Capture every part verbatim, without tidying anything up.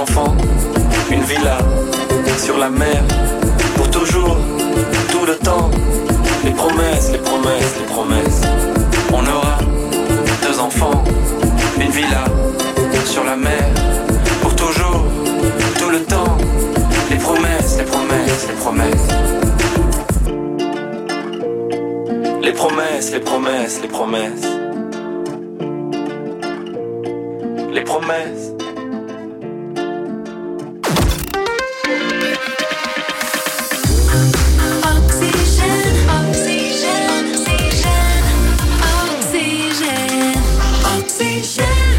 enfants, une villa sur la mer, pour toujours, tout le temps. Les promesses, les promesses, les promesses. On aura deux enfants, une villa sur la mer, pour toujours, tout le temps. Les promesses, les promesses, les promesses. Les promesses, les promesses, les promesses. Les promesses. Oxygène, oxygène, oxygène, oxygène, oxygène.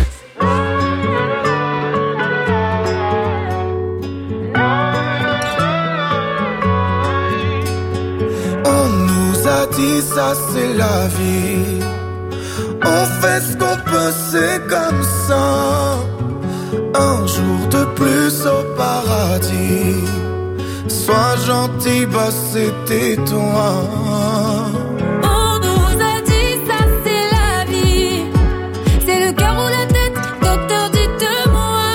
On nous a dit ça c'est la vie. On fait ce qu'on peut, c'est comme ça. Un jour de plus au paradis. Sois gentil, bah c'était toi. On nous a dit ça c'est la vie. C'est le cœur ou la tête, docteur dites-moi.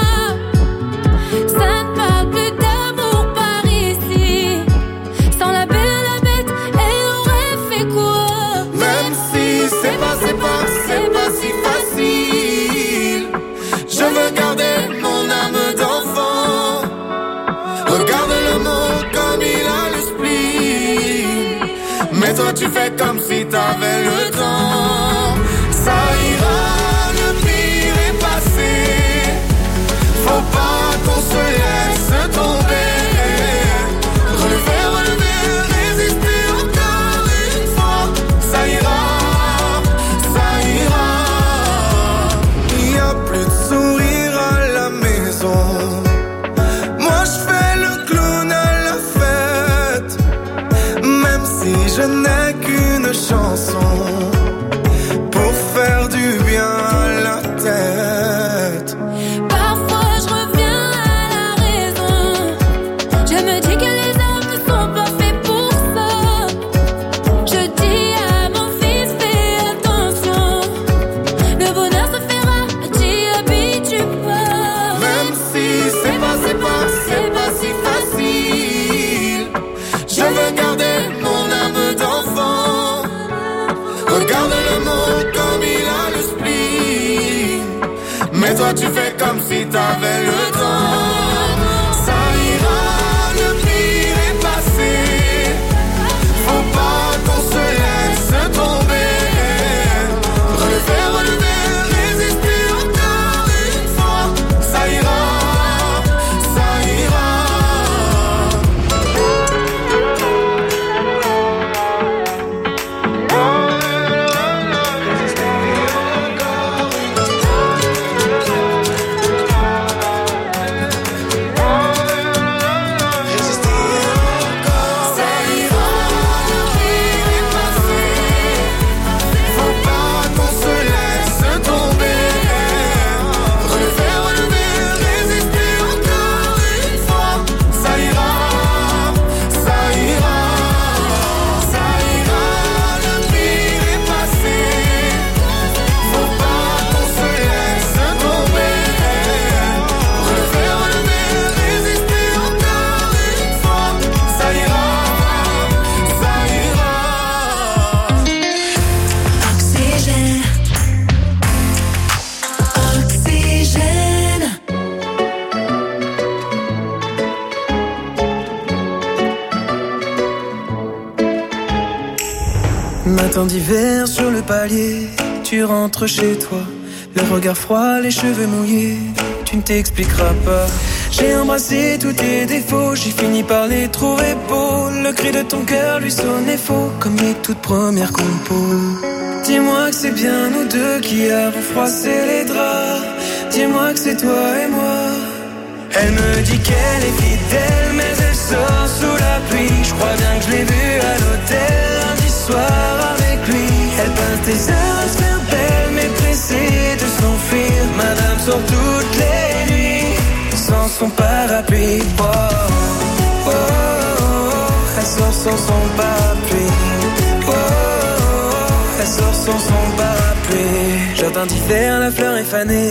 Ça ne parle plus d'amour par ici. Sans la belle et la bête, elle aurait fait quoi? Même si c'est pas, c'est pas, c'est pas si facile. Je veux garder mon âme d'enfant. Regarde le monde comme il a le spleen. Mais toi tu fais comme si t'avais le temps. Ça ira, le pire est passé. Faut pas qu'on se laisse tomber. Relever, relever, résister encore une fois. Ça ira, ça ira. Il y a plus de sourire à la maison. Moi je fais le clown à la fête. Même si je n'ai qu'une chanson pour faire du bien à la tête. Parfois je reviens à la raison. Je me dis que les hommes ne sont pas faits pour ça. Je dis à mon fils fais attention. Le bonheur se fera, t'y habitues pas. Même si c'est pas, c'est pas, c'est pas si facile. Je veux garder mon âme d'enfant. Regarde le monde comme il a le spleen. Mais toi tu fais comme si t'avais le temps. Ça ira, le pire est passé. Faut pas qu'on se laisse tomber. Relever, relever, résister encore une fois. Ça ira, ça ira. Ça ira, le pire est passé. Faut pas qu'on se laisse tomber. Relever, relever, résister encore une fois. Ça ira, ça ira. Ça ira, le pire est passé. Faut pas qu'on se laisse tomber. Relever, relever, résister encore une fois. Ça ira, ça ira. Oxygène, oxygène. Matin d'hiver sur le palier, tu rentres chez toi, le regard froid, les cheveux mouillés, tu ne t'expliqueras pas. J'ai embrassé tous tes défauts, j'ai fini par les trouver beaux. Le cri de ton cœur lui sonnait faux, comme les toutes premières compos. Dis-moi que c'est bien nous deux qui avons froissé les draps. Dis-moi que c'est toi et moi. Elle me dit qu'elle est fidèle, mais elle sort sous la pluie. Je crois bien que je l'ai vue à l'hôtel lundi soir avec lui. Elle peint tes heures à se faire belle, mais pressée de s'enfuir. Madame sort toutes les nuits sans son parapluie. Oh, oh, oh, oh. Elle sort sans son parapluie. Oh, oh, oh. Elle sort sans son parapluie. Jardin d'hiver, la fleur est fanée.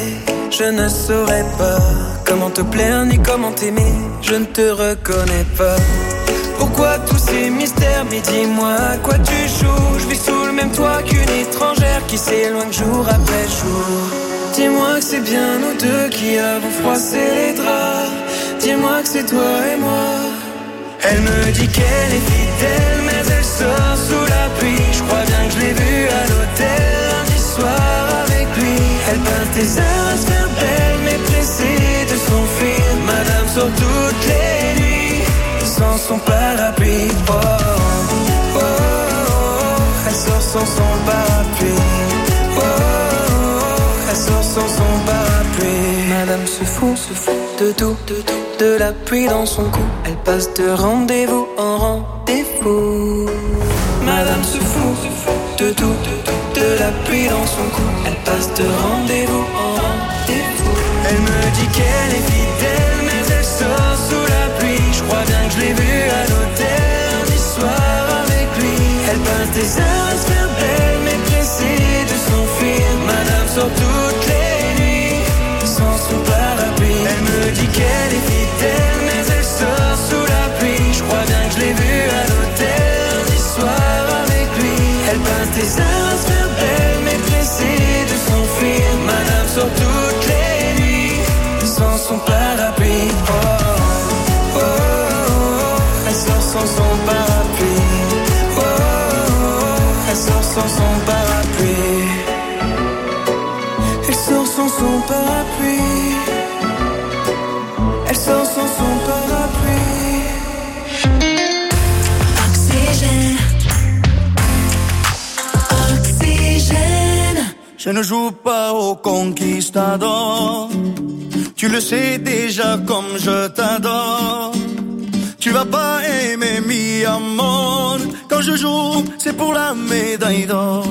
je ne saurais pas comment te plaire ni comment t'aimer. Je ne te reconnais pas. Pourquoi tous ces mystères? Mais dis-moi à quoi tu joues. Je vis sous le même toit qu'une étrangère qui s'éloigne jour après jour. Dis-moi que c'est bien nous deux qui avons froissé les draps. Dis-moi que c'est toi et moi. Elle me dit qu'elle est fidèle, mais elle sort sous la pluie. Je crois bien que je l'ai vue à l'hôtel lundi soir avec lui. Elle peint tes heures à se faire belle, mais pressée de s'enfuir. Madame sort toutes les nuits sans son parapluie. Oh, oh, oh, oh, elle sort sans son parapluie. Oh, oh, oh, elle sort sans son parapluie. Madame se fout, se fout de tout, de tout, de la pluie dans son cou. Elle passe de rendez-vous en rendez-vous. Madame se fout, se fout de tout, de tout, de la pluie dans son cou. Elle passe de rendez-vous en rendez-vous. Elle me dit qu'elle est fidèle, mais elle sort sous la pluie. Je crois bien que je l'ai vue à l'hôtel lundi soir avec lui. Elle passe des heures à se faire belle, mais pressée de s'enfuir. Madame sort toutes les nuits sans son parapluie. Elle me dit qu'elle est fidèle, mais elle sort sous la pluie. Je crois bien que je l'ai vue à l'hôtel lundi soir avec lui. Elle passe des heures à se faire belle, mais pressée de s'enfuir. Madame sort toutes les nuits sans son parapluie. Oh, oh, oh, oh, elle sort sans son parapluie. Oh, oh, oh, elle sort sans son parapluie. Elle sort sans son parapluie. Elle sort sans son parapluie. Oxygène. Oxygène. Je ne joue pas au conquistador. Tu le sais déjà comme je t'adore. Tu vas pas aimer mi amor. Quand je joue, c'est pour la médaille d'or.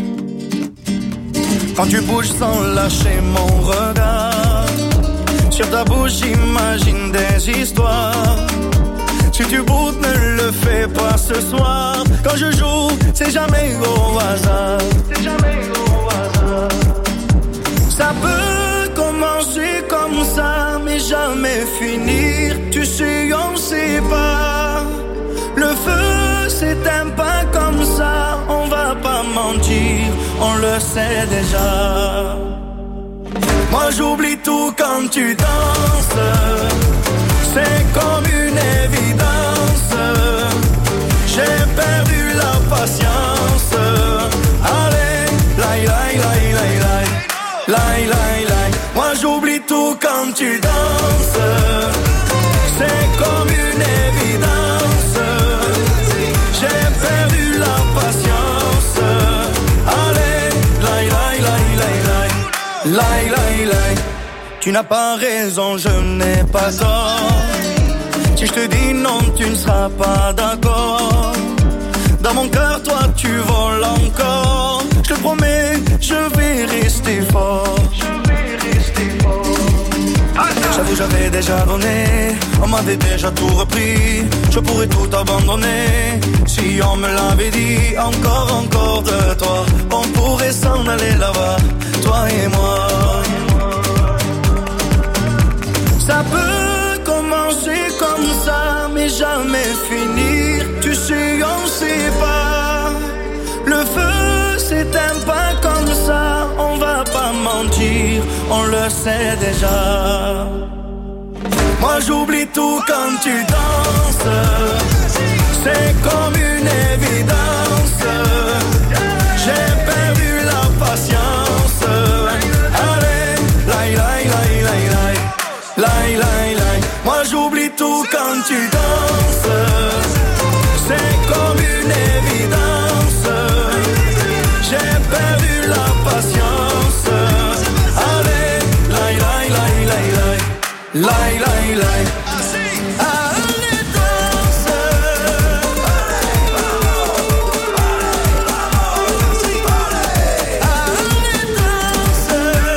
Quand tu bouges sans lâcher mon regard, sur ta bouche j'imagine des histoires. Si tu boutes, ne le fais pas ce soir. Quand je joue, c'est jamais au hasard. C'est jamais au hasard. Ça peut commencer comme ça, mais jamais finir. Tu sais, on sait pas. Le feu s'éteint pas comme ça. On va pas mentir, on le sait déjà. Moi j'oublie tout quand tu danses. C'est comme une évidence. J'ai perdu la patience. Allez, laï, laï, laï, laï, laï. Laï, laï, laï. Moi j'oublie tout quand tu danses. C'est comme une évidence. J'ai perdu la patience. Allez, laï, laï, laï, laï, laï. Laï, laï, laï. Tu n'as pas raison, je n'ai pas tort. Si je te dis non, tu ne seras pas d'accord. Dans mon cœur, toi, tu voles encore. Je te promets, je vais rester fort. Je vais rester fort. J'avoue, j'avais déjà donné. On m'avait déjà tout repris. Je pourrais tout abandonner. Si on me l'avait dit, encore, encore de toi. On pourrait s'en aller là-bas, toi et moi. Ça peut commencer comme ça, mais jamais finir. Tu sais, on sait pas. Le feu s'éteint pas comme ça. On va pas mentir, on le sait déjà. Moi j'oublie tout quand tu danses. C'est comme une évidence. J'ai perdu la patience. Allez, laï, laï, laï, laï, laï. Laï, laï, laï. Moi j'oublie tout quand tu danses. C'est comme une évidence. J'ai perdu la patience. Allez, laï, laï, laï, laï, laï. Laï, laï, laï. Allez, danse. Allez, danse.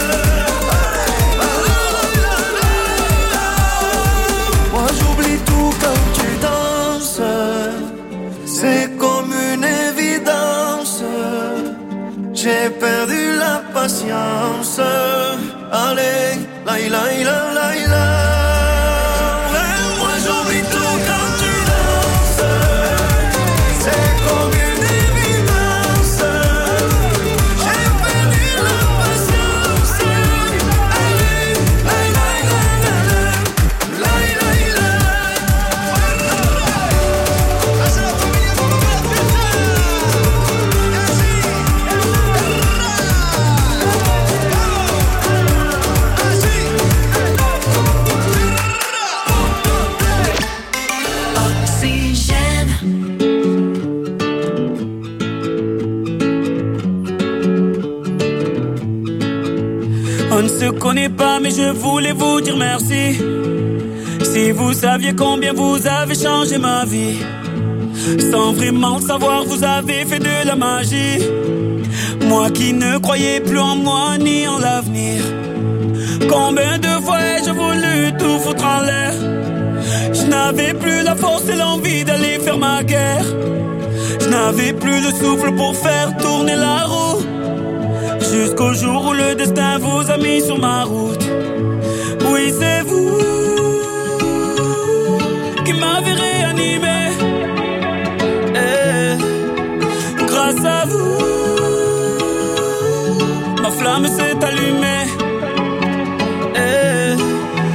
Moi j'oublie tout quand tu danses. C'est comme une évidence. J'ai perdu la patience. Allez, laï, laï, la, laï, la. Ouais, moi j'oublie tout quand tu danses. C'est comme une évidence. J'ai perdu la patience. Allez, laï, laï, laï, laï, laï, laï, laï. On ne se connaît pas mais je voulais vous dire merci. Si vous saviez combien vous avez changé ma vie. Sans vraiment le savoir vous avez fait de la magie. Moi qui ne croyais plus en moi ni en l'avenir. Combien de fois ai-je voulu tout foutre en l'air. Je n'avais plus la force et l'envie d'aller faire ma guerre. Je n'avais plus le souffle pour faire tourner la roue. Jusqu'au jour où le destin vous a mis sur ma route. Oui, c'est vous qui m'avez réanimé. Eh, grâce à vous, ma flamme s'est allumée. Eh,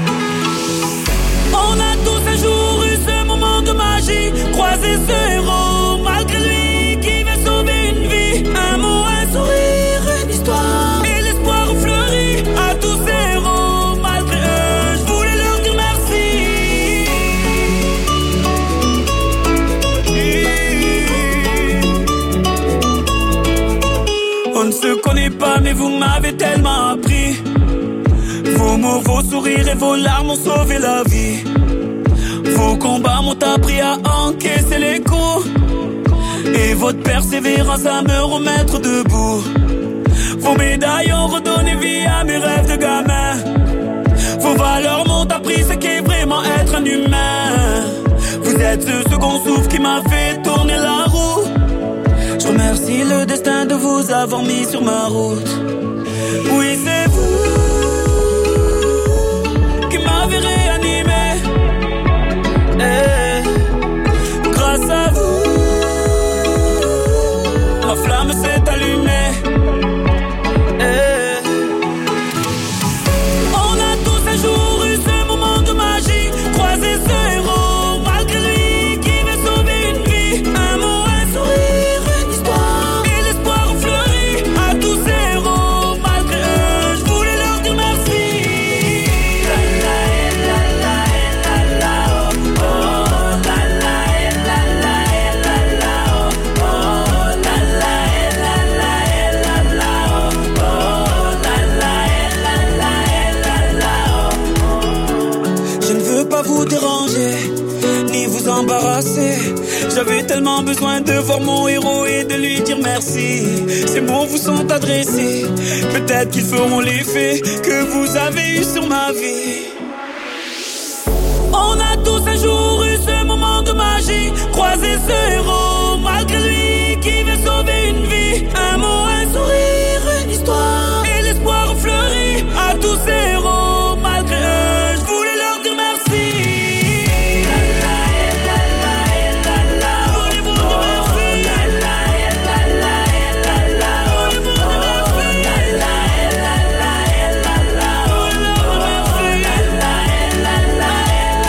on a tous un jour eu ce moment de magie. Croiser ce héros, malgré lui qui veut sauver une vie. Un mot, un sourire, une histoire. Et l'espoir fleurit à tous ces héros. Malgré eux, je voulais leur dire merci. On ne se connaît pas mais vous m'avez tellement appris. Vos mots, vos sourires et vos larmes ont sauvé la vie. Vos combats m'ont appris à encaisser les coups. Et votre persévérance à me remettre debout. Vos médailles ont redonné vie à mes rêves de gamin. Vos valeurs m'ont appris ce qu'est vraiment être un humain. Vous êtes ce second souffle qui m'a fait tourner la roue. Je remercie le destin de vous avoir mis sur ma route. Oui, c'est vous qui m'avez réanimé. Eh, grâce à vous, ma flamme s'est allumée. Eh, on a tous un jour eu ce moment de magie. Croiser ce héros, malgré lui qui veut sauver une vie. Un mot, un sourire, une histoire. Et l'espoir fleurit à tous ces héros. Malgré eux, je voulais leur dire merci. La la la la la la oh, oh la la la la la la oh, oh la la la la la la oh, oh la la la la la oh. Je ne veux pas vous déranger ni vous embarrasser. J'avais tellement besoin de voir mon héros et de lui dire merci. Ces mots vous sont adressés. Peut-être qu'ils feront l'effet que vous avez eu sur ma vie. On a tous un jour eu ce moment de magie. Croiser ce héros, malgré lui qui veut sauver une vie. Un mot, un sourire, une histoire. Et l'espoir fleurit à tous ces héros. Malgré eux, je voulais leur dire merci. La la la la la la. Voulez vous dire merci. La la la la la la. Voulez vous dire merci. La la la la la la. Voulez vous dire merci. La la la la la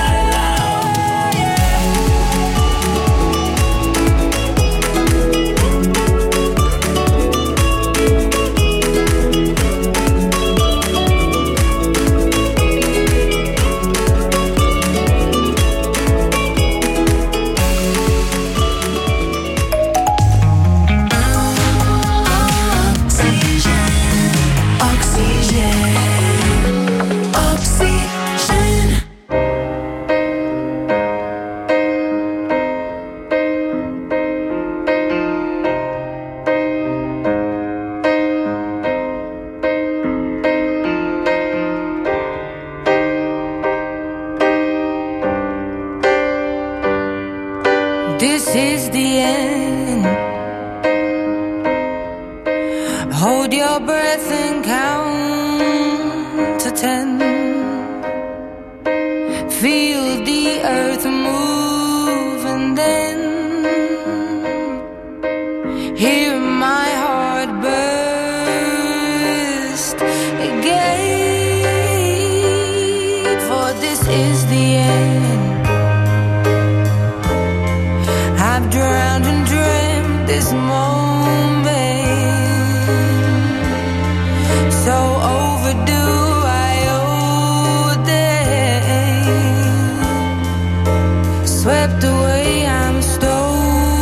This is the end. Hold your breath and count is the end. I've drowned and dreamt this moment, so overdue. I owe them. Swept away, I'm stolen.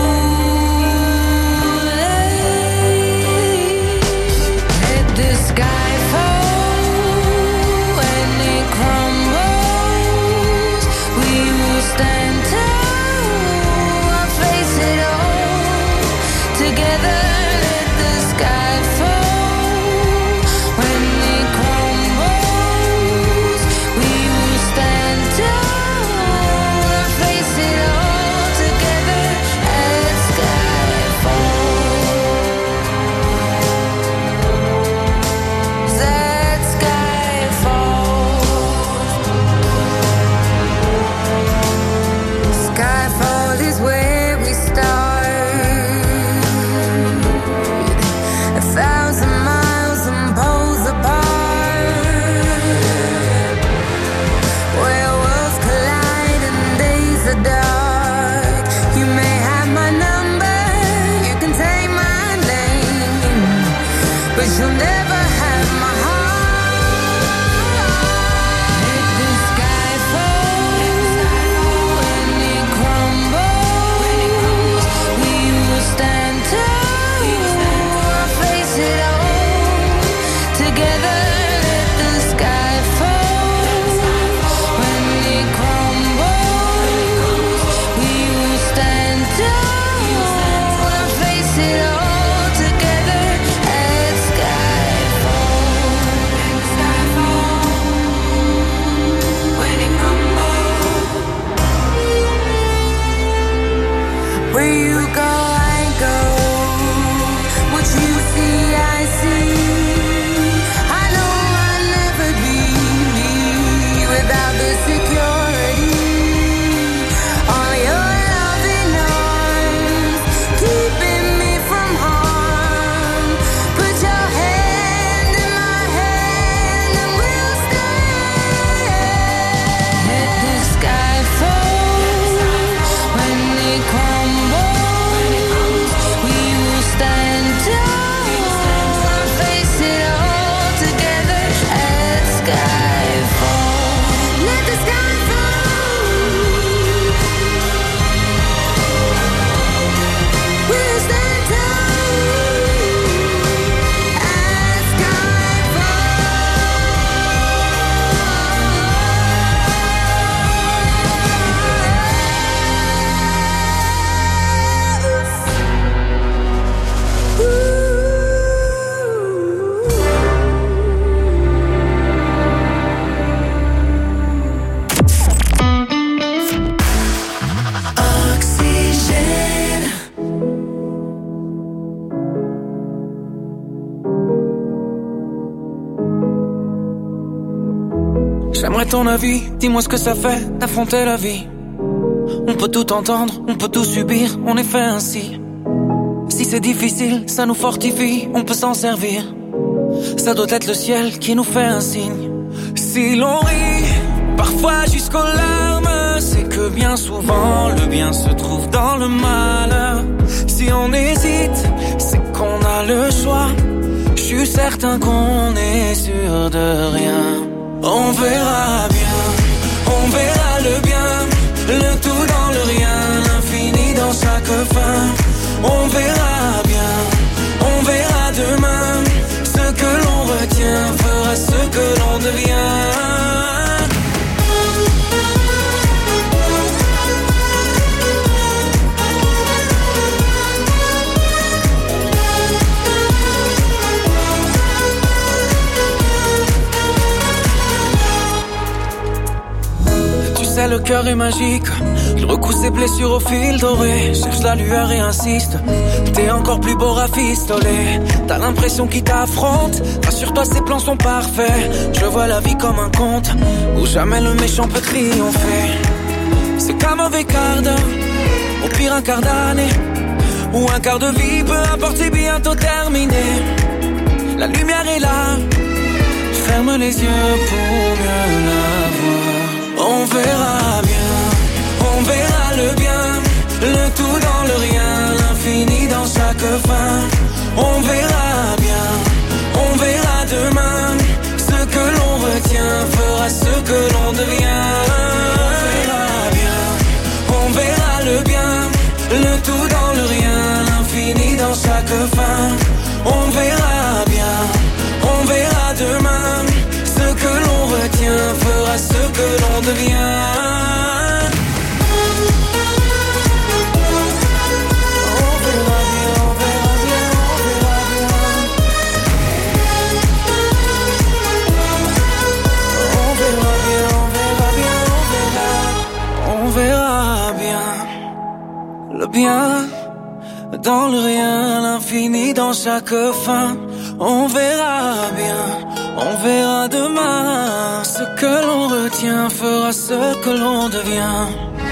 Let the sky fall when it crumbles. We will stand tall, I'll face it all together. Let the sky fall when it crumbles. We will stand tall, I'll face it all together. Let sky fall. That sky falls. Skyfall is where we start. A thousand miles and poles apart, where worlds collide and days are dark. You may have my number, you can take my name, but you'll never have my heart. Let the sky fall when it crumbles. We will stand tall, I'll face it all together. Let the sky fall when it crumbles. We will stand tall, I'll face it all together. Let sky fall. When it crumbles. Where you go, I go. What you see, I see. I know I'll never be without the security. All your loving arms keeping me from harm. Put your hand in my hand and we'll stand. Let the sky fall when it crumbles. We will stand tall, I'll face it all together. Let sky fall. Let the sky fall. We'll stand tall. Let sky Oxygène. J'aimerais ton avis, dis-moi ce que ça fait d'affronter la vie. On peut tout entendre, on peut tout subir, on est fait ainsi. Si c'est difficile, ça nous fortifie, on peut s'en servir. Ça doit être le ciel qui nous fait un signe. Si l'on rit, parfois jusqu'aux larmes, c'est que bien souvent le bien se trouve dans le mal. Si on hésite, c'est qu'on a le choix. Je suis certain qu'on est sûr de rien. On verra bien, on verra le bien, le tout dans le rien, l'infini dans chaque fin. On verra bien, on verra demain. Ce que l'on retient fera ce que l'on devient. Tu sais, le cœur est magique. Il recoue ses blessures au fil doré. Cherche la lueur et insiste. T'es encore plus beau rafistolé. T'as l'impression qu'il t'affronte. Rassure-toi, ses plans sont parfaits. Je vois la vie comme un conte où jamais le méchant peut triompher. C'est qu'un mauvais quart d'heure, au pire un quart d'année, ou un quart de vie, peu importe, c'est bientôt terminé. La lumière est là, ferme les yeux pour mieux la voir. On verra bien, on verra le bien, le tout dans le rien, l'infini dans chaque fin. On verra bien, on verra demain, ce que l'on retient fera ce que l'on devient. On verra bien, on verra le bien, le tout dans le rien, l'infini dans chaque fin. On verra bien, on verra demain, ce que l'on retient fera ce que l'on devient. Le bien dans le rien, l'infini dans chaque fin. On verra bien, on verra demain, ce que l'on retient fera ce que l'on devient.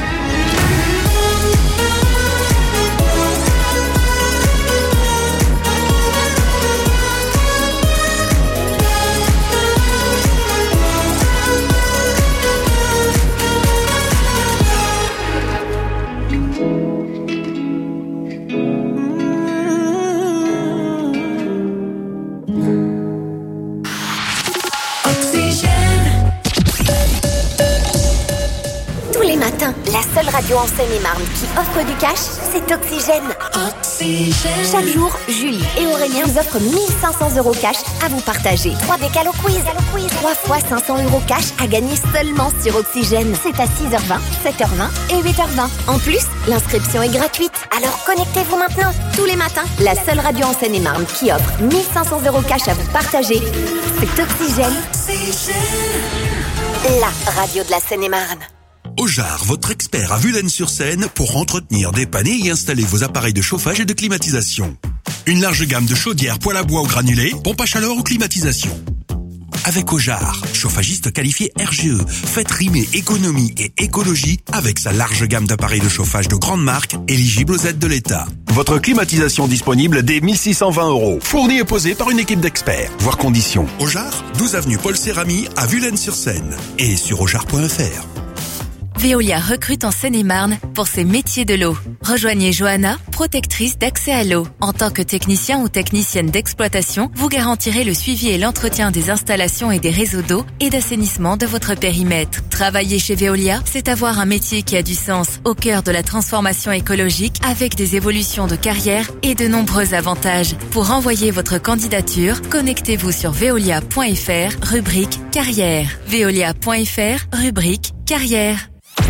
La seule radio en Seine-et-Marne qui offre du cash, c'est Oxygène. Oxygène. Chaque jour, Julie et Aurélien vous offrent mille cinq cents euros cash à vous partager. trois décales au quiz. trois fois cinq cents euros cash à gagner seulement sur Oxygène. C'est à six heures vingt, sept heures vingt et huit heures vingt. En plus, l'inscription est gratuite. Alors connectez-vous maintenant. Tous les matins, la seule radio en Seine-et-Marne qui offre mille cinq cents euros cash à vous partager, c'est Oxygène. Oxygène. La radio de la Seine-et-Marne. Ojar, votre expert à Vulaines-sur-Seine pour entretenir, dépanner et installer vos appareils de chauffage et de climatisation. Une large gamme de chaudières, poêle à bois ou granulés, pompe à chaleur ou climatisation. Avec Ojar, chauffagiste qualifié R G E, faites rimer économie et écologie avec sa large gamme d'appareils de chauffage de grande marque éligibles aux aides de l'État. Votre climatisation disponible dès mille six cent vingt euros. Fournie et posée par une équipe d'experts. Voir conditions. Ojar, douze avenue Paul Cérami à Vulaines-sur-Seine et sur ojar point f r. Veolia recrute en Seine-et-Marne pour ses métiers de l'eau. Rejoignez Johanna, protectrice d'accès à l'eau. En tant que technicien ou technicienne d'exploitation, vous garantirez le suivi et l'entretien des installations et des réseaux d'eau et d'assainissement de votre périmètre. Travailler chez Veolia, c'est avoir un métier qui a du sens, au cœur de la transformation écologique, avec des évolutions de carrière et de nombreux avantages. Pour envoyer votre candidature, connectez-vous sur veolia point f r, rubrique carrière. veolia point f r, rubrique carrière.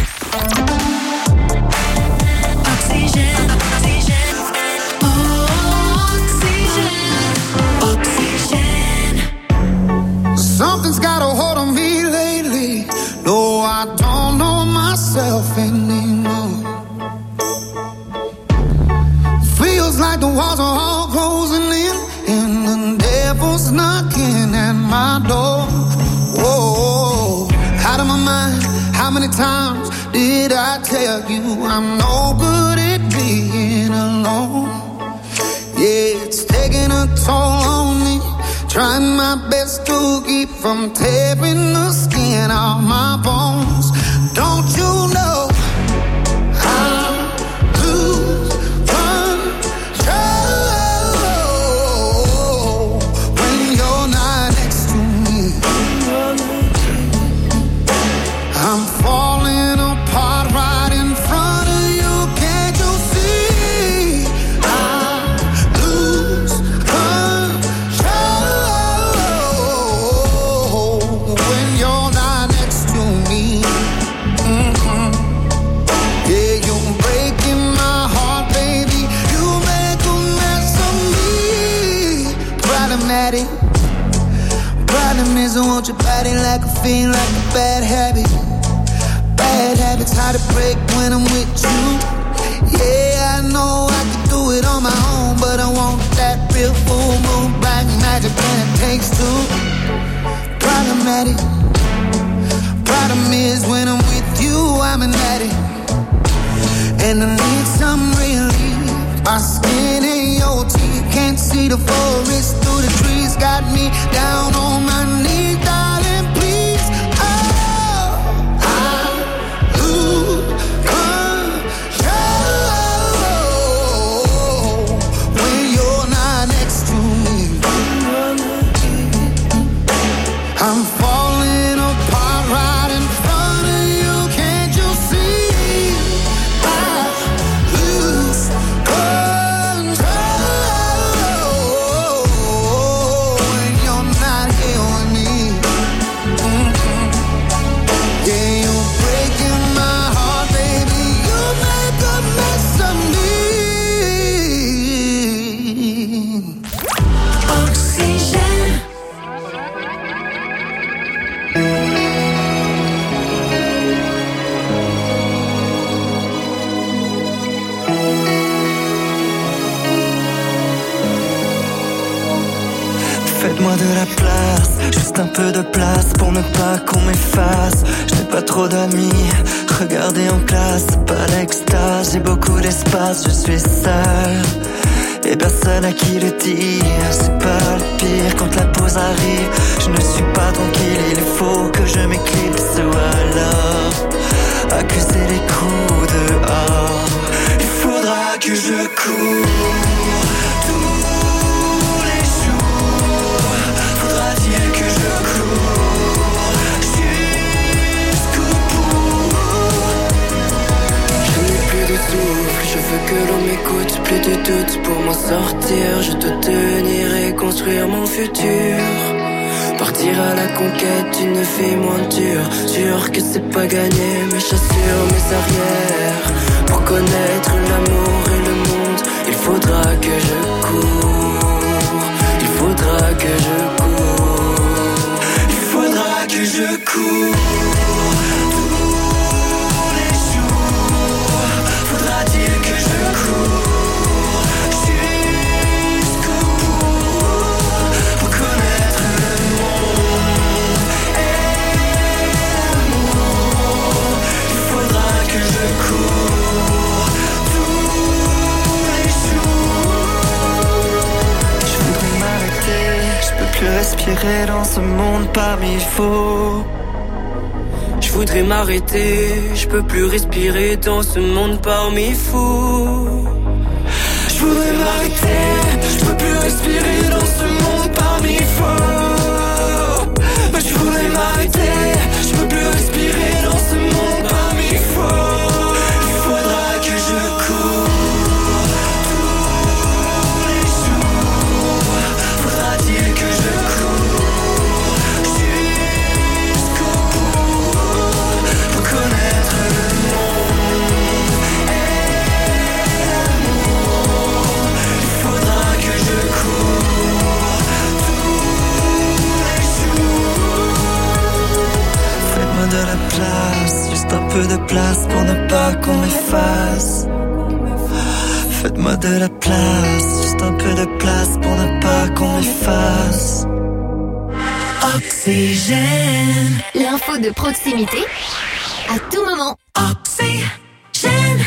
Oxygène, oxygène, oh, oxygène, oxygène. Something's got a hold on me lately. No, I don't know myself anymore. Feels like the walls are all closing in, and the devil's knocking at my door. Whoa, out of my mind. How many times did I tell you I'm no good at being alone? Yeah, it's taking a toll on me, trying my best to keep from tearing the skin off my bones. Don't you know I lose control when you're not next to me? I'm falling apart right in front of you. Can't you see? I lose control when you're not next to me. Mm-hmm. Yeah, you're breaking my heart, baby. You make a mess of me. Problematic. Problem is I want your body like a fiend, like a bad habit. Bad habits hard to break when I'm with you. Yeah, I know I can do it on my own, but I want that real full moon black magic when it takes two. Problematic. Problem is when I'm with you, I'm an addict, and I need some relief. My skin ain't your teeth, can't see the forest through the trees. Got me down on my knees, darling, please. Oh, I I'm falling apart right in front of you. Can't you see? I lose control when you're not here with me. Mm-hmm. Yeah, you're breaking my heart, baby. You make a mess of me. Oxygène. Faites-moi de la place, juste un peu de place pour ne pas qu'on m'efface. Je n'ai pas trop d'amis, regardez en classe, c'est pas l'extase. J'ai beaucoup d'espace, je suis seul et personne à qui le dire. C'est pas le pire quand la pause arrive. Je ne suis pas tranquille, il faut que je m'éclipse ou alors accuser les coups dehors. Il faudra que je cours tous les jours. Faudra-t-il que je cours jusqu'au bout? Je n'ai plus de souffle, je veux que l'on m'écoute. Plus de doute pour m'en sortir. Je dois tenir et construire mon futur. Partir à la conquête d'une vie moins dure. Sûr que c'est pas gagné, mais j'assure mes arrières. Pour connaître l'amour et le monde, il faudra que je cours. Il faudra que je cours. Il faudra que je cours tous les jours. Faudra-t-il que je cours jusqu'au bout pour connaître le monde et l'amour? Il faudra que je cours tous les jours. Je voudrais m'arrêter, je peux plus respirer dans ce monde parmi faux. Je voudrais m'arrêter, je peux plus respirer dans ce monde parmi fous. Je voudrais m'arrêter, je peux plus respirer dans ce monde parmi faux. Mais je voudrais m'arrêter, je peux plus respirer dans ce monde parmi faux. Il faudra que je cours tous les jours. Faudra-t-il que je cours jusqu'au bout pour connaître le monde et l'amour? Il faudra que je cours tous les jours. Faites-moi de la place, juste un peu de place pour ne pas qu'on m'efface. Faites-moi de la place, juste un peu de place pour ne pas qu'on m'efface. Oxygène. L'info de proximité à tout moment. Oxygène.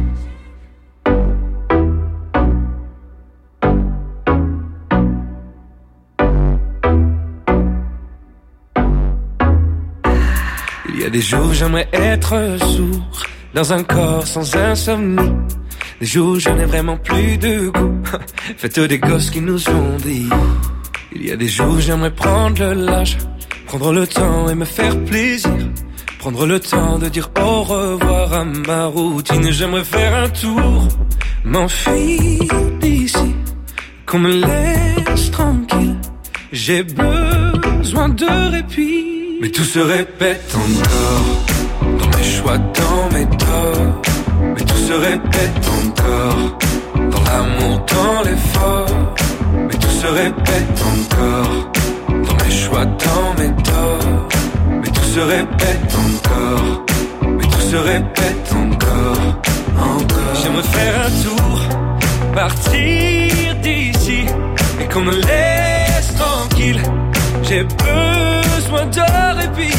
Il y a des jours j'aimerais être sourd, dans un corps sans insomnie. Des jours je n'ai vraiment plus de goût, faites des gosses qui nous ont dit. Il y a des jours j'aimerais prendre le large, prendre le temps et me faire plaisir. Prendre le temps de dire au revoir à ma routine. J'aimerais faire un tour, m'enfuir d'ici, qu'on me laisse tranquille. J'ai besoin de répit. Mais tout se répète encore, dans mes choix, dans mes torts. Mais tout se répète encore, dans l'amour, dans l'effort. Mais tout se répète encore, dans mes choix, dans mes torts. Mais tout se répète encore, mais tout se répète encore, encore. J'aimerais faire un tour, partir d'ici, et qu'on me laisse tranquille. J'ai besoin de répit.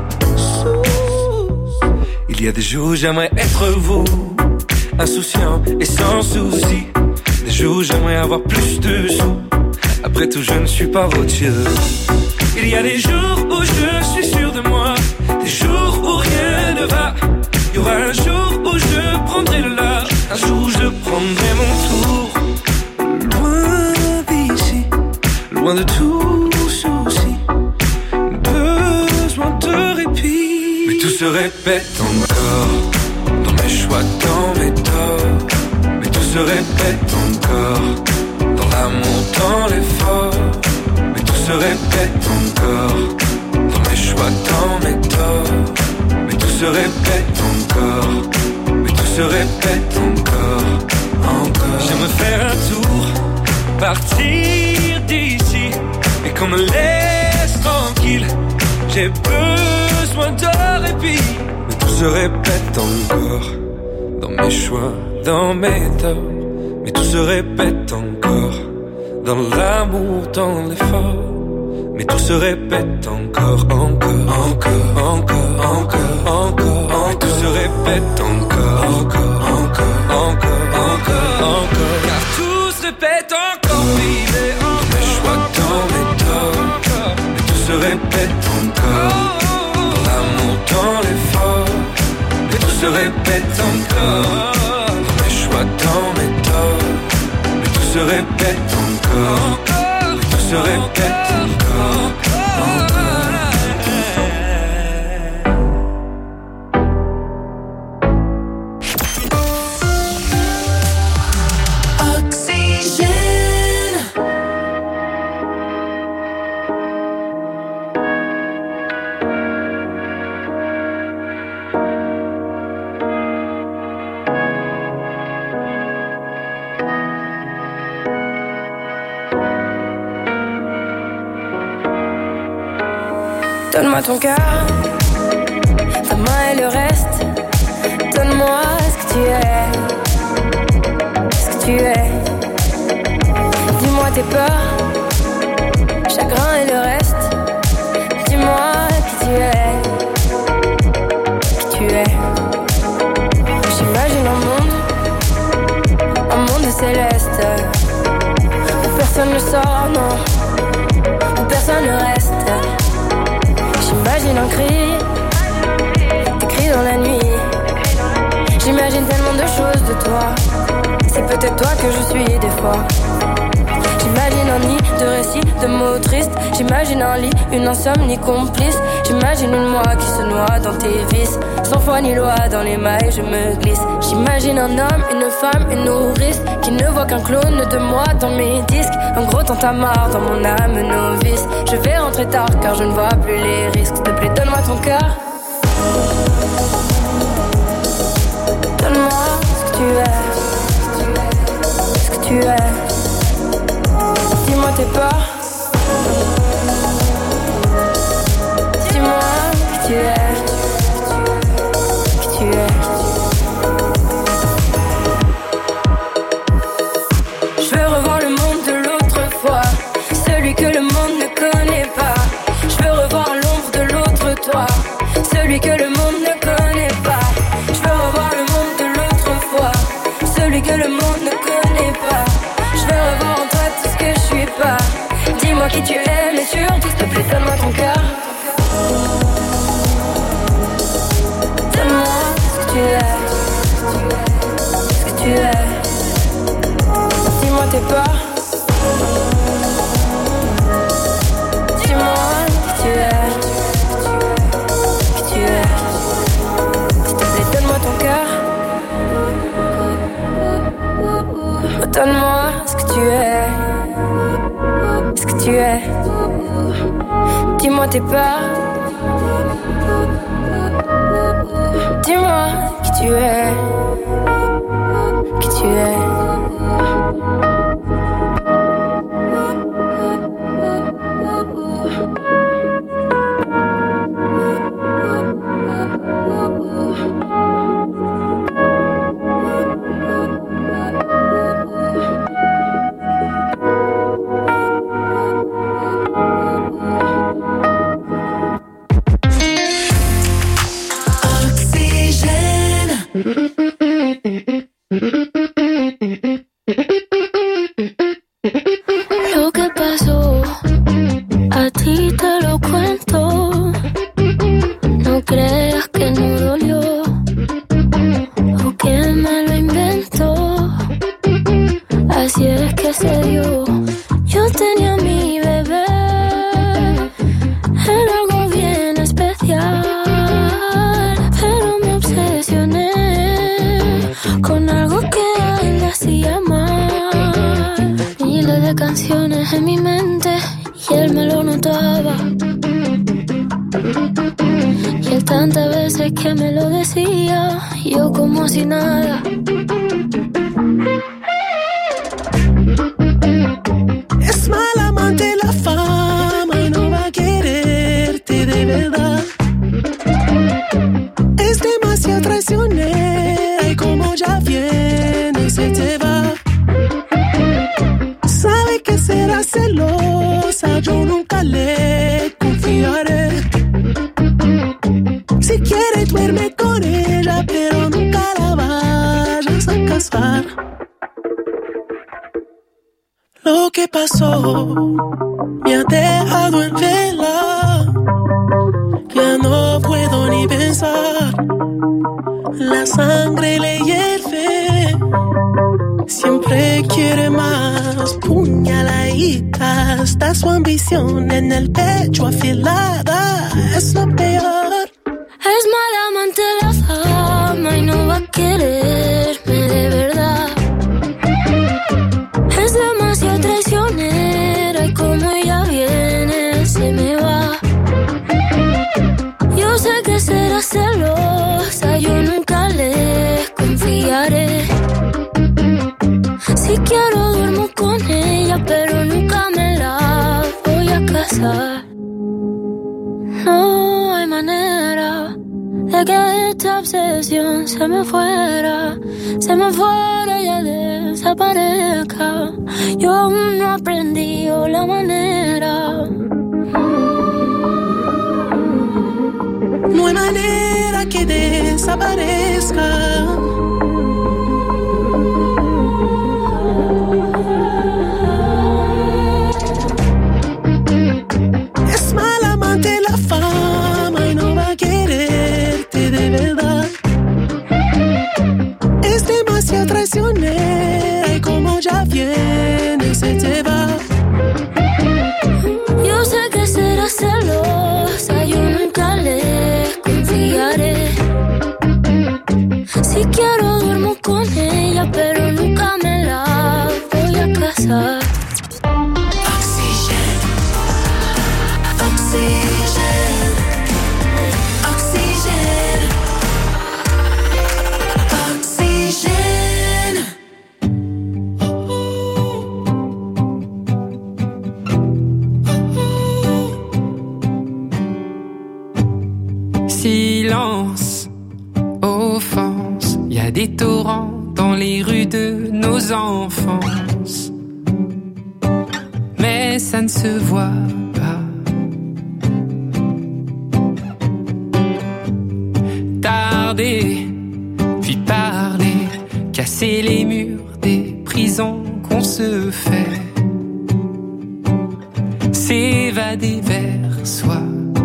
Il y a des jours où j'aimerais être vous, insouciant et sans souci. Des jours où j'aimerais avoir plus de sous. Après tout, je ne suis pas votre Dieu. Il y a des jours où je suis sûr de moi, des jours où rien ne va. Il y aura un jour où je prendrai le large, un jour où je prendrai mon tour. Loin d'ici, loin de tout souci, de se répète encore, dans mes choix, dans mes torts. Mais tout se répète encore, dans l'amour, dans l'effort. Mais tout se répète encore, dans mes choix, dans mes torts. Mais tout se répète encore, mais tout se répète encore, encore. J'aimerais faire un tour, partir d'ici, et qu'on me laisse tranquille. J'ai besoin de répit, mais tout se répète encore, dans mes choix, dans mes torts. Mais tout se répète encore, dans l'amour, dans l'effort. Mais tout se répète encore, encore, encore, encore, encore, encore, encore. Tout se répète encore, encore, encore, encore, encore, encore. Car tout se répète encore, baby, encore. Dans mes choix, dans mes torts. Mais tout se répète encore, dans l'amour, dans l'effort. Mais tout se répète encore, dans mes choix, dans mes torts. Mais tout se répète encore, mais tout se répète encore, encore. Donne-moi ton cœur, ta main et le reste. Donne-moi ce que tu es, ce que tu es. Dis-moi tes peurs, chagrin et le reste. Dis-moi qui tu es, qui tu es. J'imagine un monde, un monde céleste, où personne ne sort, non, où personne ne reste. J'imagine un cri, des cris dans la nuit. J'imagine tellement de choses de toi. C'est peut-être toi que je suis des fois. J'imagine un nid de récits, de mots tristes. J'imagine un lit, une insomnie complice. J'imagine une moi qui se noie dans tes vices. Sans foi ni loi, dans les mailles je me glisse. J'imagine un homme, une femme, une nourrice qui ne voit qu'un clone de moi dans mes disques. Un gros tintamarre dans mon âme novice. Je vais rentrer tard car je ne vois plus les risques. S'il te plaît, donne-moi ton cœur. Donne-moi ce que tu es, ce que tu es. Dis-moi tes peurs. Dis-moi qui tu es, qui tu es. Je veux revoir le monde de l'autre fois, celui que le monde ne connaît pas. Je veux revoir l'ombre de l'autre toi, celui que le monde ne connaît pas. Je veux revoir le monde de l'autre fois, celui que le monde ne connaît pas. Je veux revoir en toi tout ce que je suis pas. Dis-moi qui tu es, mais surtout s'il te plaît donne-moi ton cœur. Donne-moi ce que tu es, ce que tu es. Dis-moi tes peurs. Dis-moi qui tu es, qui tu es. S'il te plaît donne-moi ton cœur. Donne-moi ce que tu es, ce que tu es. Dis-moi tes peurs. Dis-moi qui tu es, qui tu es. Él tantas veces que me lo decía, yo como si nada. Es mal amante la fama y no va a quererte de verdad. Es demasiado traicionera y como ya viene se te va. Sabe que será celosa, yo nunca le confiaré. Si quiere duerme con ella, pero nunca la vayas a casar. Lo que pasó me ha dejado en vela. Ya no puedo ni pensar. La sangre le hierve. Siempre quiere más. Puñaladita. Está su ambición en el pecho afilada. Es lo peor. Es mala amante la fama y no va a quererme de verdad. Es demasiado traicionera y como ella viene se me va. Yo sé que será celosa, yo nunca le confiaré. Si quiero duermo con ella, pero nunca me la voy a casar. No hay manera de que esta obsesión se me fuera, se me fuera y ya desaparezca. Yo aún no he aprendido la manera. No hay manera que desaparezca. Es mal amante la fama y no va a quererte de verdad. Es demasiado traicionera y como ya viene se te va. Yo sé que será celosa, yo nunca le confiaré. Si quiero duermo con ella, pero nunca me la voy a casar. Oxygène, oxygène, oxygène, oxygène. Silence, offense, y a des torrents dans les rues de nos enfances. Mais ça ne se voit pas. Tarder, puis parler, casser les murs des prisons qu'on se fait. S'évader vers soi.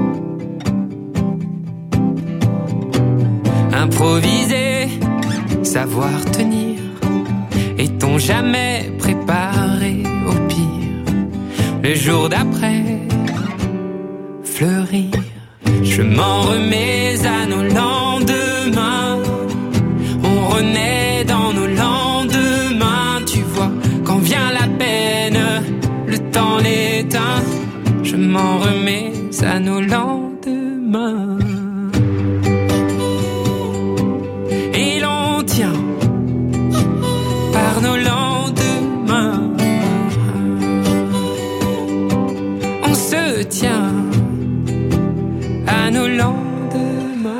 Improviser, savoir tenir. Est-on jamais préparé au pire? Le jour d'après, fleurir. Je m'en remets à nos lendemains. On renaît dans nos lendemains. Tu vois, quand vient la peine, le temps l'éteint. Je m'en remets à nos lendemains. Et l'on tient par nos lendemains. On se tient à nos lendemains.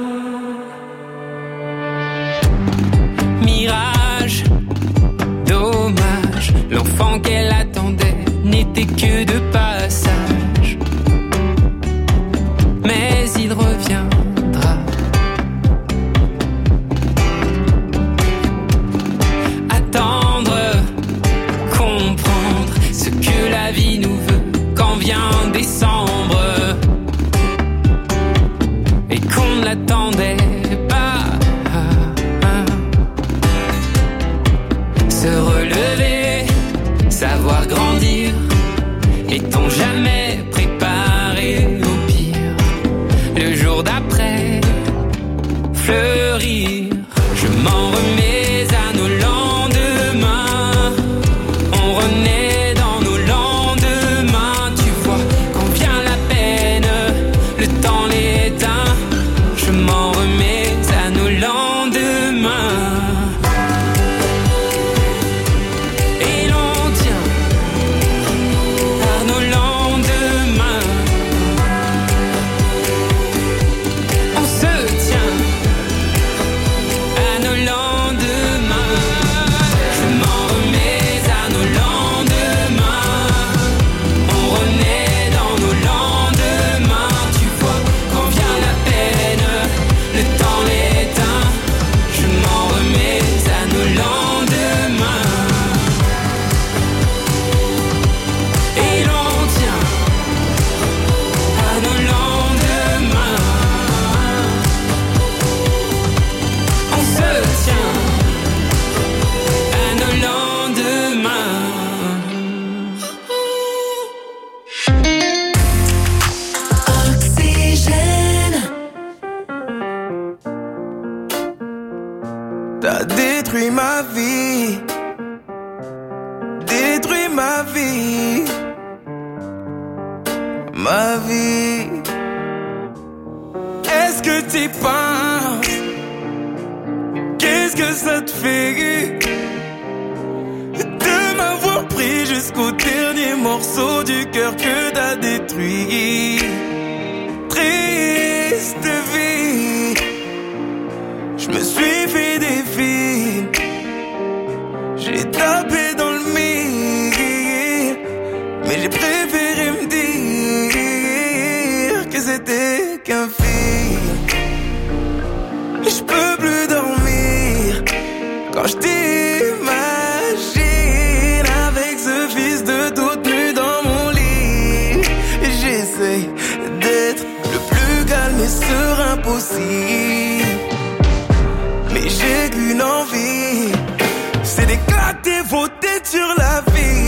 Mirage, dommage, l'enfant qu'elle attendait n'était que de passage. Mais il reviendra. Attendre, comprendre ce que la vie nous veut quand vient décembre. Et qu'on ne l'attendait pas. Se relever, savoir grandir. Est-on jamais préparé au pire? Le jour d'après, fleurir. Je m'en remets à nos lendemains. On renaît dans nos lendemains. Tu vois, quand vient la peine, le temps l'éteint. que t'y penses? Qu'est-ce que ça te fait de m'avoir pris jusqu'au dernier morceau du cœur que t'as détruit? Triste vie, je me suis fait des films, j'ai tapé dans le mille, mais j'ai préféré me dire que c'était qu'un film. Je peux plus dormir quand je t'imagine avec ce fils de toute nue dans mon lit. J'essaie d'être le plus calme et serein possible, mais j'ai qu'une envie, c'est d'éclater vos têtes sur la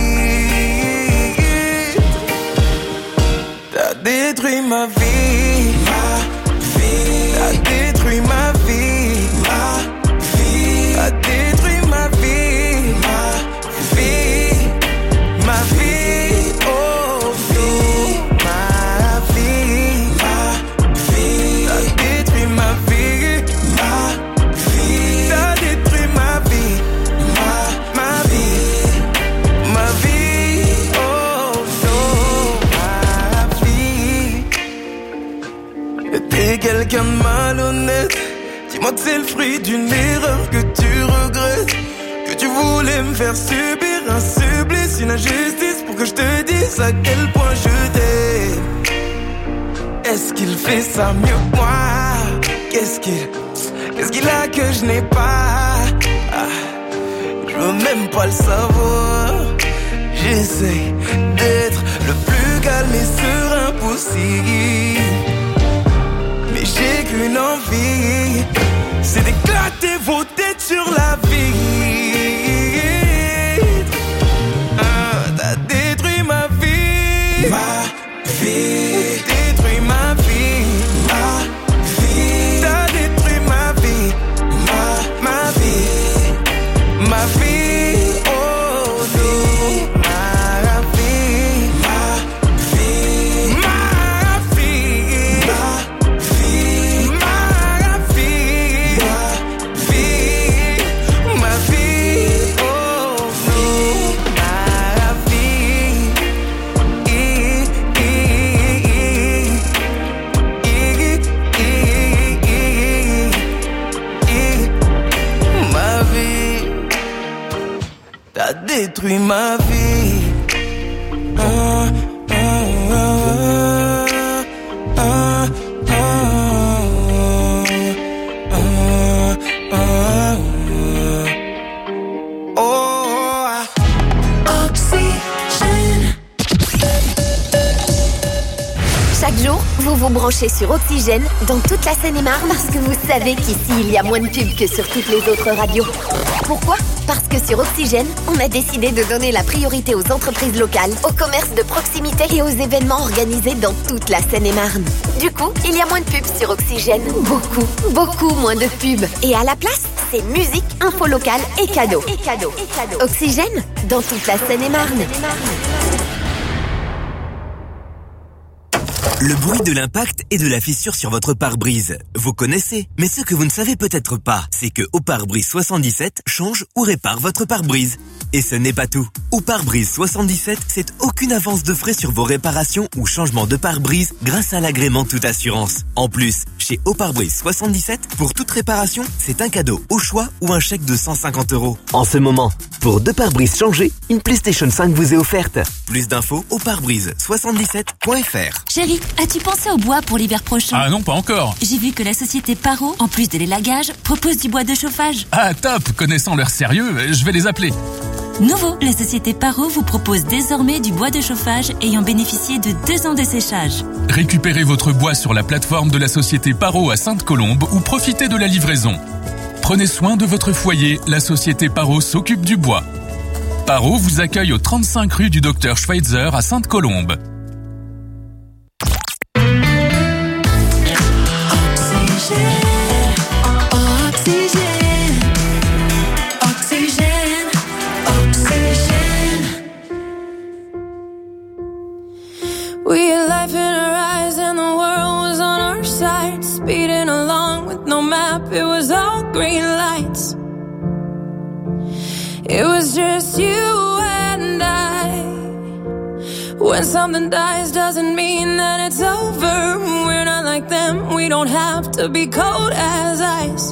vie. T'as détruit ma vie, ma vie. T'as détruit ma vie, ma vie. T'as détruit ma vie, ma vie. Ma vie, oh vie, ma vie, ma vie. T'as détruit ma vie, ma vie. T'as détruit ma vie, ma, ma vie, ma vie, oh non, ma vie. T'es quelqu'un de malhonnête, dis-moi que c'est le fruit d'une erreur que tu regrettes, que tu voulais me faire subir un supplice, une injustice pour que je te dise à quel point je t'aime. Est-ce qu'il fait ça mieux que moi? Qu'est-ce qu'il, qu'est-ce qu'il a que je n'ai pas? Ah, je veux même pas le savoir. J'essaie d'être le plus calme et serein possible, mais j'ai qu'une envie, c'est d'éclater vos têtes sur la vie. Ah, t'as détruit ma vie, ma vie. Détruit ma vie, ma vie. T'as détruit ma vie, ma, ma vie. Ma vie, oh non. Ma vie, ma vie. Ma vie, ma vie. Ma vie, ma vie, oh non, ma vie, I, I, I, I, ma vie, t'as détruit ma vie. Ah, ah, ah, ah, ah, ah, ah. Chaque jour, vous vous branchez sur Oxygène dans toute la Seine-et-Marne parce que vous savez qu'ici, il y a moins de pubs que sur toutes les autres radios. Pourquoi? Parce que sur Oxygène, on a décidé de donner la priorité aux entreprises locales, aux commerces de proximité et aux événements organisés dans toute la Seine-et-Marne. Du coup, il y a moins de pubs sur Oxygène. Beaucoup, beaucoup moins de pubs. Et à la place, c'est musique, info locale et cadeaux. Et cadeaux. Et cadeaux. Oxygène, dans toute la Seine-et-Marne. Le bruit de l'impact et de la fissure sur votre pare-brise. Vous connaissez, mais ce que vous ne savez peut-être pas, c'est que Opare-Brise soixante-dix-sept change ou répare votre pare-brise. Et ce n'est pas tout. Opare-Brise soixante-dix-sept, c'est aucune avance de frais sur vos réparations ou changements de pare-brise grâce à l'agrément toute assurance. En plus, chez Opare-Brise soixante-dix-sept, pour toute réparation, c'est un cadeau au choix ou un chèque de cent cinquante euros. En ce moment, pour deux pare-brise changés, une PlayStation cinq vous est offerte. Plus d'infos au pare-brise soixante-dix-sept point f r. Chérie, as-tu pensé au bois pour l'hiver prochain? Ah non, pas encore. J'ai vu que la société Paro, en plus de l'élagage, propose du bois de chauffage. Ah top, connaissant leur sérieux, je vais les appeler. Nouveau, la société Paro vous propose désormais du bois de chauffage ayant bénéficié de deux ans de séchage. Récupérez votre bois sur la plateforme de la société Paro à Sainte-Colombe ou profitez de la livraison. Prenez soin de votre foyer, la société Paro s'occupe du bois. Paro vous accueille au trente-cinq rue du Docteur Schweitzer à Sainte-Colombe. We had life in our eyes and the world was on our side. speeding along with no map. It was all green lights. It was just you and I. When something dies doesn't mean that it's over. We're not like them, we don't have to be cold as ice.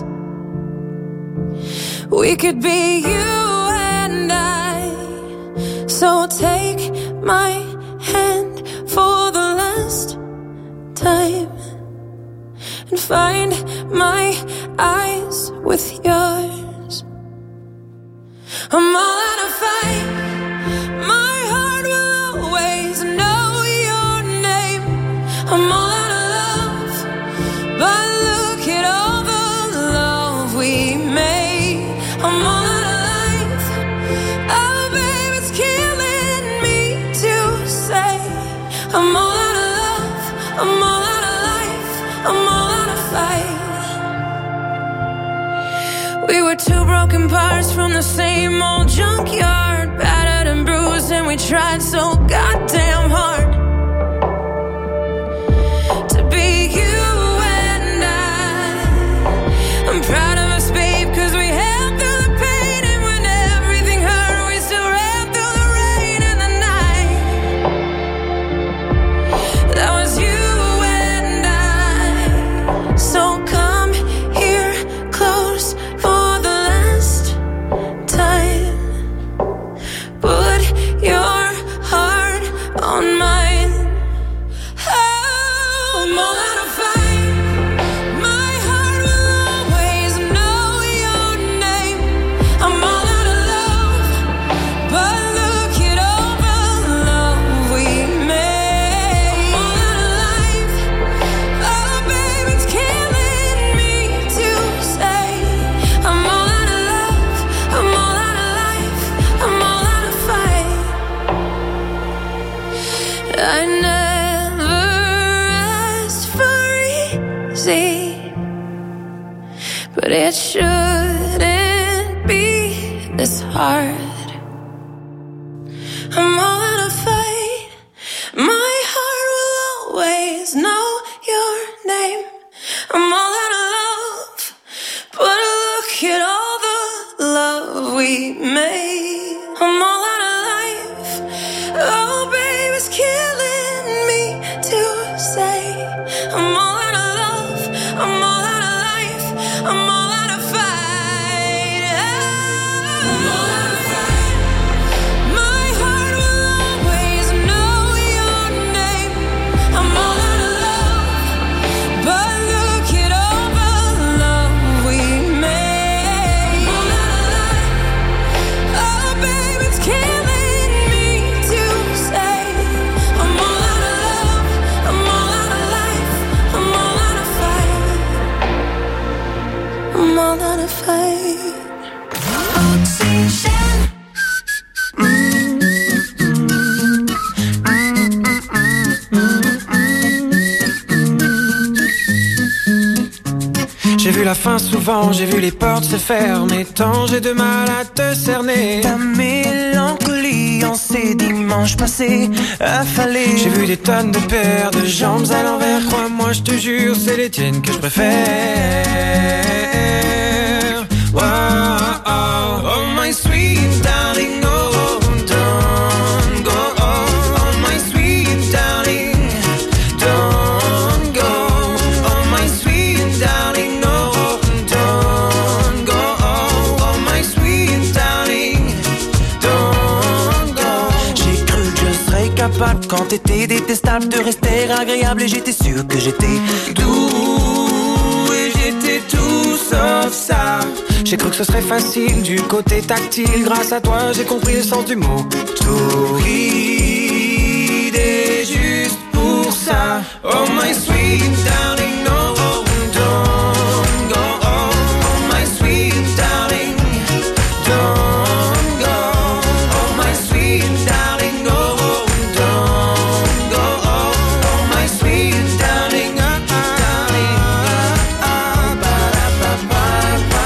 We could be you and I. So take my hand for the last time and find my eyes with yours. I'm all out of fight. My heart will always know your name. I'm all out of love, but look at all the love we made. I'm all out of life. Oh, babe, it's killing me to say. I'm all out of love. I'm all out of life. I'm all out of fight. We were two broken parts from the same old junkyard, battered and bruised, and we tried so goddamn hard to be you and I. I'm proud of us, babe, cause we held through the pain, and when everything hurt, we still ran through the rain and the night. That was you and I. So come here close for the last time. Put your heart on mine. Oh, I'm all out of fight. My heart will always know your name. I'm all out of love, but look at all the love we made. I'm all out of life. Oh, babe, it's killing me to say. I'm all out of love. I'm all out of life. I'm all out of fight. I never asked for easy, but it shouldn't be this hard. I'm all out of fight. My heart will always know your name. I'm all out of love, but look at all the love we made. I'm all out of life. Oh, babe, it's killing me to say. I'm all out of love. I'm all out of life. I'm all out of fight. I'm all out of fight. My heart will always know your name. I'm all out of love, but look at all the love we made. I'm all out of life. Oh, babe, it's killing me to say. I'm all out of love. I'm all out of life. I'm all out of fight. I'm all out of fight. Oxygen. J'ai vu la fin souvent, j'ai vu les portes se fermer. Tant j'ai de mal à te cerner. Ta mélancolie en ces dimanches passés affalés. J'ai vu des tonnes de paires de jambes à l'envers. Crois-moi, je te jure, c'est les tiennes que je préfère. Wow, oh, oh my sweet darling, oh, don't go. Oh, oh my sweet darling, don't go. Oh my sweet darling, oh, don't go. Oh, oh my sweet darling, don't go. J'ai cru que je serais capable quand t'étais détestable de rester agréable, et j'étais sûr que j'étais doux et j'étais tout sauf ça. J'ai cru que ce serait facile du côté tactile. Grâce à toi, j'ai compris le sens du mot torride. Et juste pour ça, oh my sweet darling, no, don't go. Oh, oh my sweet darling, don't go. Oh my sweet darling, no, don't go. Oh, oh my sweet darling, ah, darling, ah, ah, ba da ba ba ba.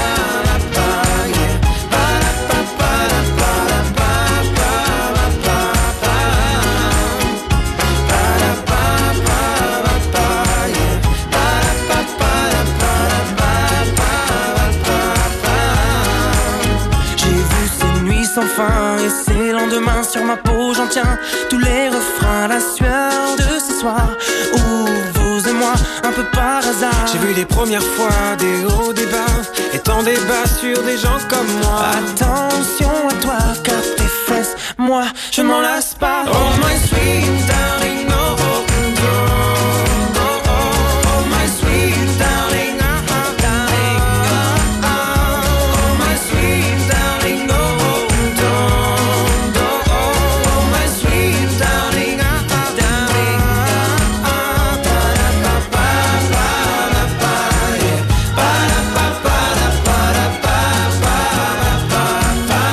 lendemain sur ma peau, j'en tiens tous les refrains, la sueur de ce soir où vous et moi, un peu par hasard. J'ai vu les premières fois des hauts, des bas, et tant des bas sur des gens comme moi. Attention à toi, car tes fesses, moi, je m'en lasse pas. Oh my sweet darling, oh, oh, oh, oh, oh, oh my sweet darling, oh, oh, darling, oh, oh, oh my sweet darling, oh, oh, oh, oh, oh my sweet darling, oh, oh, darling, oh, oh, da pa pa pa pa yeah, pa pa pa pa pa pa pa pa.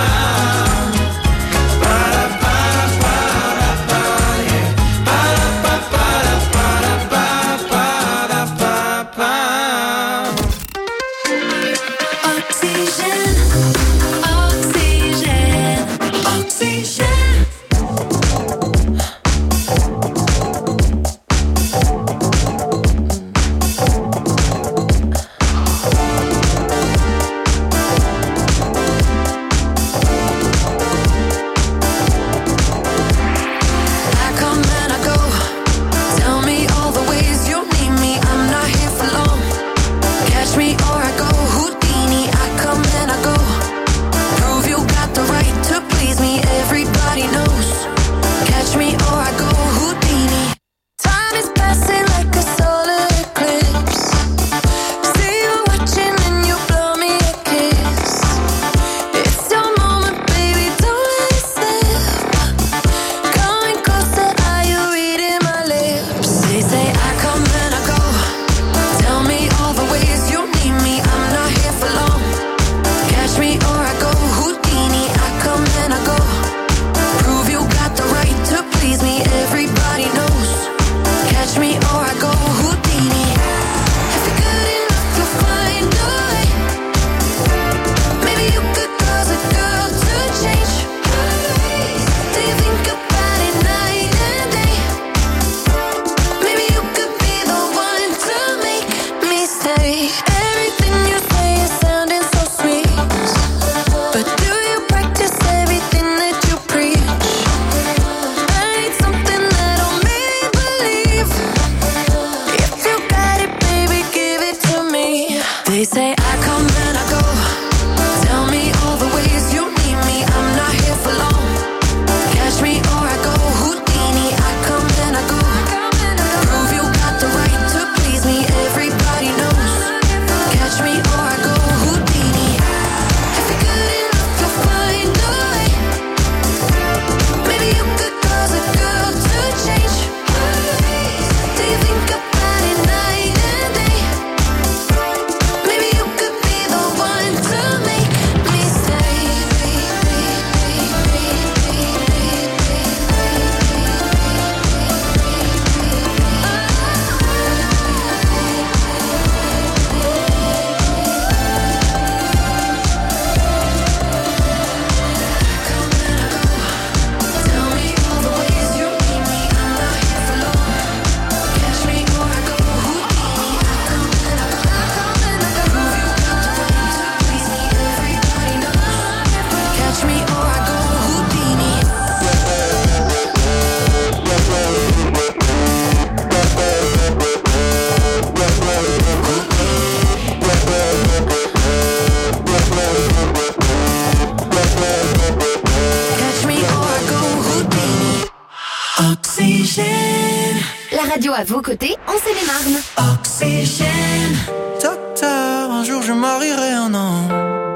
radio à vos côtés en Seine-et-Marne. Oxygène. Docteur, un jour je marierai un ange.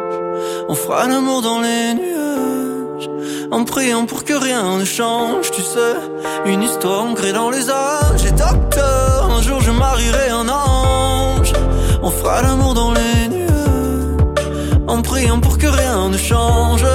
On fera l'amour dans les nuages, en priant pour que rien ne change. Tu sais, une histoire ancrée dans les âges. Et docteur, un jour je marierai un ange. On fera l'amour dans les nuages, en priant pour que rien ne change.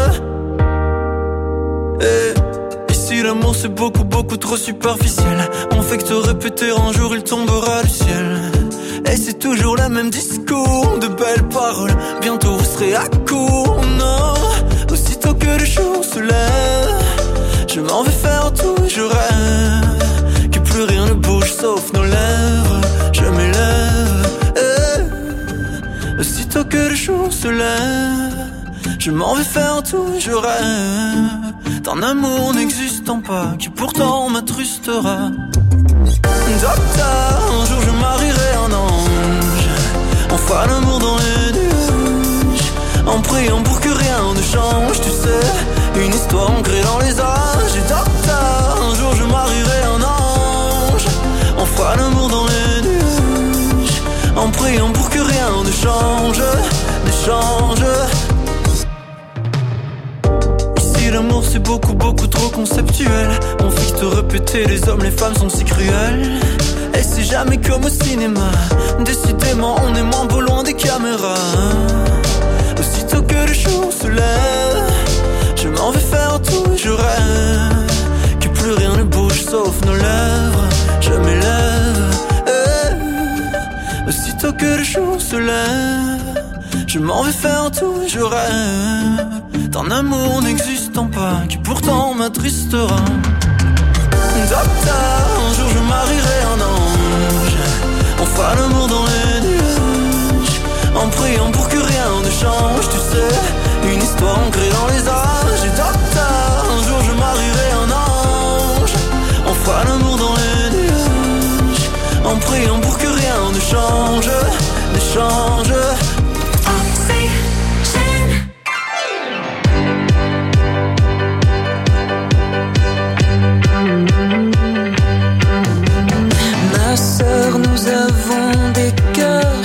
Et ici l'amour c'est beaucoup beaucoup trop superficiel. On fait que te répéter un jour il tombera du ciel. Et c'est toujours le même discours, de belles paroles. Bientôt vous serez à court, non. Aussitôt que le jour se lève, je m'en vais faire tout et je rêve que plus rien ne bouge sauf nos lèvres. Je m'élève, eh. Aussitôt que le jour se lève, je m'en vais faire tout et je rêve d'un amour n'existant pas qui pourtant m'attrustera. Docteur, un jour je marierai un ange, on fera l'amour dans les nuages, en priant pour que rien ne change, tu sais, une histoire ancrée dans les âges. Et docteur, un jour je marierai un ange, on fera l'amour dans les nuages, en priant pour que rien ne change, ne change. Ici l'amour c'est beaucoup beaucoup trop conceptuel, on fixe te répéter les hommes les femmes sont si cruels. Et c'est jamais comme au cinéma, décidément on est moins beau loin des caméras. Aussitôt que le jour se lève, je m'en vais faire tout et je rêve que plus rien ne bouge sauf nos lèvres. Je m'élève, eh. Aussitôt que le jour se lève, je m'en vais faire tout et je rêve d'un amour n'existant pas qui pourtant m'attristera. Docteur, un jour je marierai un ange, on fera l'amour dans les nuages, en priant pour que rien ne change, tu sais, une histoire ancrée dans les âges. Et docteur, un jour je marierai un ange, on fera l'amour dans les nuages, en priant pour que rien ne change, ne change. Ma sœur, nous avons des cœurs